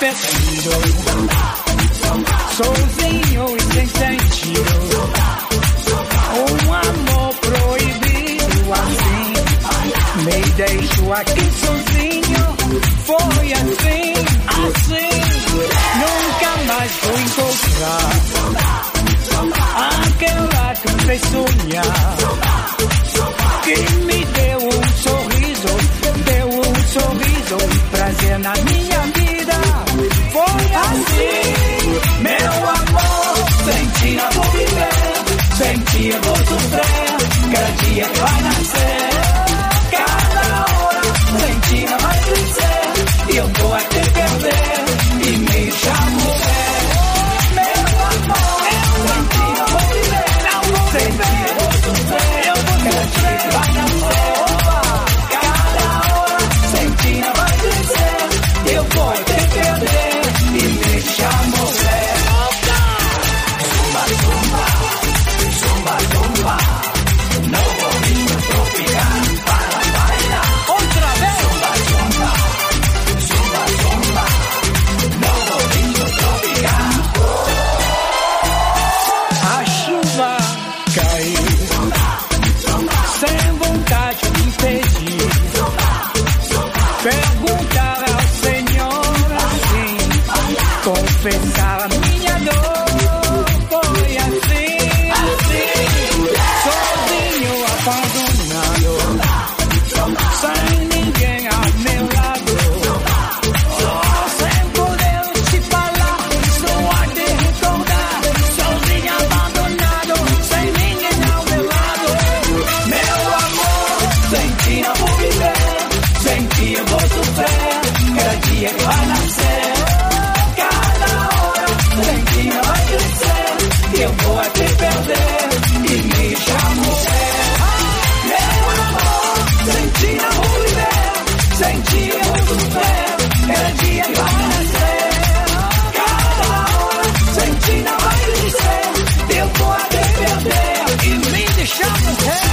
perdido, sozinho e sem sentido. Amor proibido assim, me deixo aqui sozinho. Foi assim, nunca mais vou encontrar aquela que me fez sonhar, que me deu um sorriso e prazer na minha vida. Foi assim, meu amor, sem ti não vou viver, sem ti eu vou sofrer, cada dia que vai nascer, cada hora, sem ti não vai crescer, eu vou até perder e me chamo fé. Meu amor, sem ti não vou viver, sem ti eu vou sofrer, cada dia que vai nascer, cada hora, sem ti não vai crescer, eu vou até perder e me chamo fé. Zumba, zumba, novo ritmo tropical para bailar. Outra vez. Zumba, zumba, novo ritmo tropical. A chuva caiu, sem vontade de impedir. Perguntar ao Senhor assim, confessar a minha dor. Foi assim. Sozinho, abandonado, sem ninguém ao meu lado, sem poder te falar, só a te recordar. Sozinho, abandonado, sem ninguém ao meu lado. Meu amor, sem ti não vou viver, sem ti eu vou sofrer, cada dia que vai nascer, cada hora, sem ti não vai crescer, eu vou até perder e me chamo fé. Meu amor, sem ti não vou viver, sem ti eu vou sofrer, cada dia que vai nascer, cada hora, sem ti não vai crescer, eu vou até perder e me chamo fé.